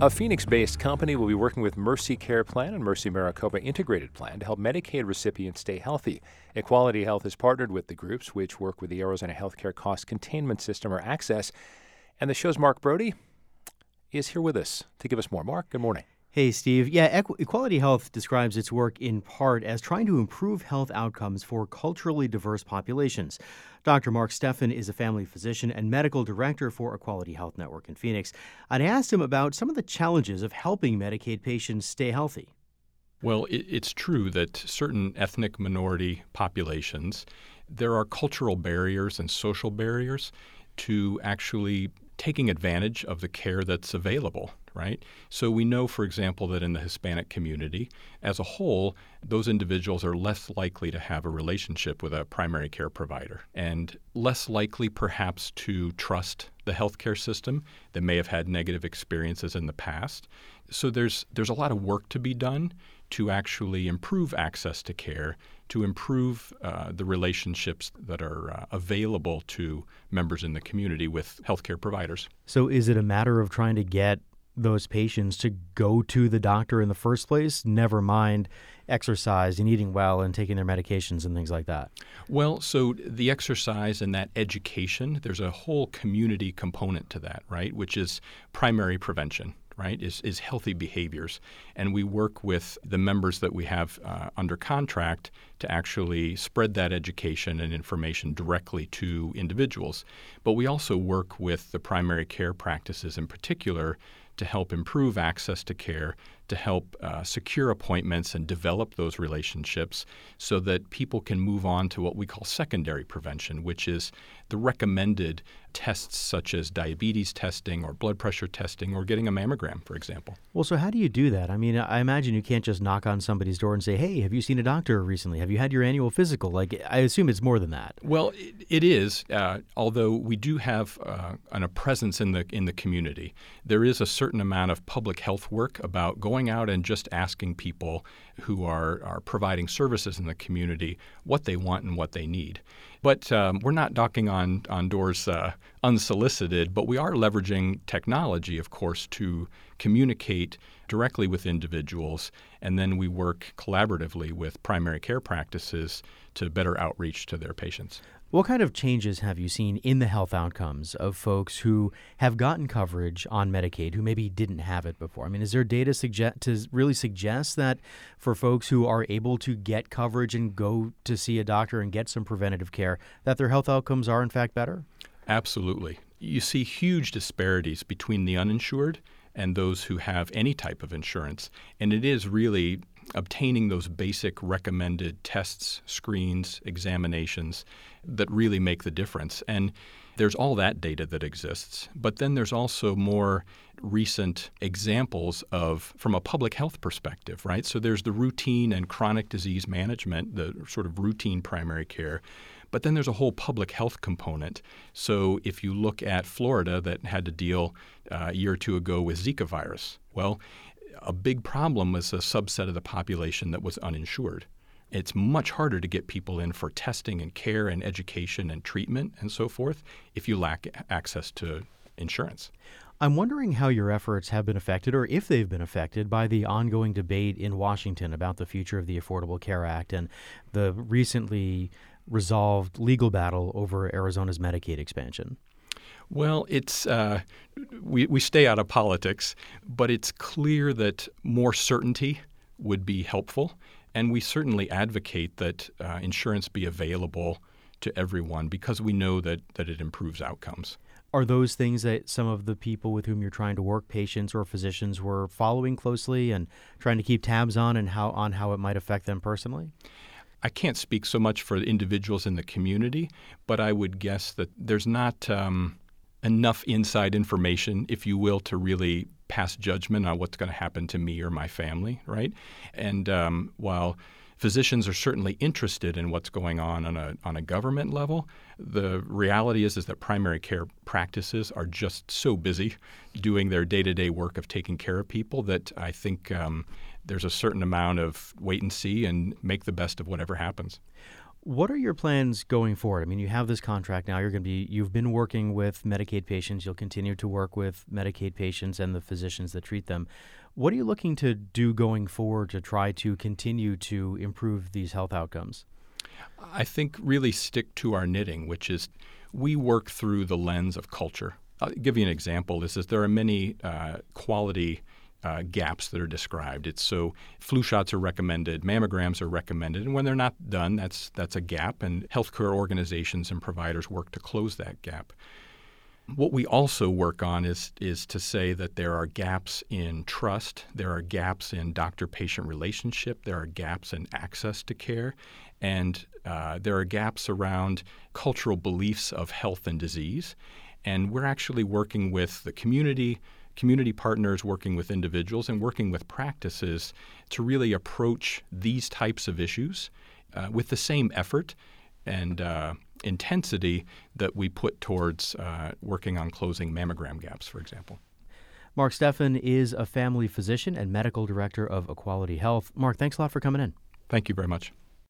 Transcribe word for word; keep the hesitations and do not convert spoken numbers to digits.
A Phoenix-based company will be working with Mercy Care Plan and Mercy Maricopa Integrated Plan to help Medicaid recipients stay healthy. Equality Health has partnered with the groups, which work with the Arizona Healthcare Cost Containment System, or ACCESS. And the show's Mark Brody is here with us to give us more. Mark, good morning. Hey, Steve. Yeah, Equ- Equality Health describes its work in part as trying to improve health outcomes for culturally diverse populations. Doctor Mark Steffen is a family physician and medical director for Equality Health Network in Phoenix. I'd asked him about some of the challenges of helping Medicaid patients stay healthy. Well, it, it's true that certain ethnic minority populations, there are cultural barriers and social barriers to actually taking advantage of the care that's available, right? So we know, for example, that in the Hispanic community, as a whole, those individuals are less likely to have a relationship with a primary care provider and less likely perhaps to trust the healthcare system. They may have had negative experiences in the past. So there's there's a lot of work to be done to actually improve access to care, to improve uh, the relationships that are uh, available to members in the community with healthcare providers. So is it a matter of trying to get those patients to go to the doctor in the first place, never mind exercise and eating well and taking their medications and things like that? Well, so the exercise and that education, there's a whole community component to that, right, which is primary prevention. Right, is, is healthy behaviors. And we work with the members that we have uh, under contract to actually spread that education and information directly to individuals. But we also work with the primary care practices in particular to help improve access to care, to help uh, secure appointments and develop those relationships so that people can move on to what we call secondary prevention, which is the recommended tests such as diabetes testing or blood pressure testing or getting a mammogram, for example. Well, so how do you do that? I mean, I imagine you can't just knock on somebody's door and say, hey, have you seen a doctor recently? Have you had your annual physical? Like, I assume it's more than that. Well, it, it is, uh, although we do have uh, an, a presence in the in the community. There is a certain amount of public health work about going out and just asking people who are, are providing services in the community what they want and what they need. But um, we're not knocking on, on doors uh, unsolicited, but we are leveraging technology, of course, to communicate directly with individuals, and then we work collaboratively with primary care practices to better outreach to their patients. What kind of changes have you seen in the health outcomes of folks who have gotten coverage on Medicaid who maybe didn't have it before? I mean, is there data suggest to really suggest that for folks who are able to get coverage and go to see a doctor and get some preventative care, that their health outcomes are in fact better? Absolutely. You see huge disparities between the uninsured and those who have any type of insurance, and it is really obtaining those basic recommended tests, screens, examinations that really make the difference. And there's all that data that exists. But then there's also more recent examples of, from a public health perspective, right? So there's the routine and chronic disease management, the sort of routine primary care. But then there's a whole public health component. So if you look at Florida that had to deal uh, a year or two ago with Zika virus, well, a big problem was a subset of the population that was uninsured. It's much harder to get people in for testing and care and education and treatment and so forth if you lack access to insurance. I'm wondering how your efforts have been affected, or if they've been affected, by the ongoing debate in Washington about the future of the Affordable Care Act and the recently resolved legal battle over Arizona's Medicaid expansion. Well, it's uh, we, we stay out of politics, but it's clear that more certainty would be helpful. And we certainly advocate that uh, insurance be available to everyone because we know that, that it improves outcomes. Are those things that some of the people with whom you're trying to work, patients or physicians, were following closely and trying to keep tabs on and how on how it might affect them personally? I can't speak so much for individuals in the community, but I would guess that there's not um, enough inside information, if you will, to really pass judgment on what's going to happen to me or my family, right? And um, while physicians are certainly interested in what's going on on a on a government level, the reality is is that primary care practices are just so busy doing their day-to-day work of taking care of people that I think um, there's a certain amount of wait and see and make the best of whatever happens. What are your plans going forward? I mean, you have this contract now. You're going to be, you've been working with Medicaid patients. You'll continue to work with Medicaid patients and the physicians that treat them. What are you looking to do going forward to try to continue to improve these health outcomes? I think really stick to our knitting, which is we work through the lens of culture. I'll give you an example. This is there are many uh, quality uh, gaps that are described. It's so flu shots are recommended, mammograms are recommended, and when they're not done, that's that's a gap, and healthcare organizations and providers work to close that gap. What we also work on is is to say that there are gaps in trust, there are gaps in doctor-patient relationship, there are gaps in access to care, and uh, there are gaps around cultural beliefs of health and disease. And we're actually working with the community, community partners, working with individuals, and working with practices to really approach these types of issues uh, with the same effort and uh, intensity that we put towards uh, working on closing mammogram gaps, for example. Mark Steffen is a family physician and medical director of Equality Health. Mark, thanks a lot for coming in. Thank you very much.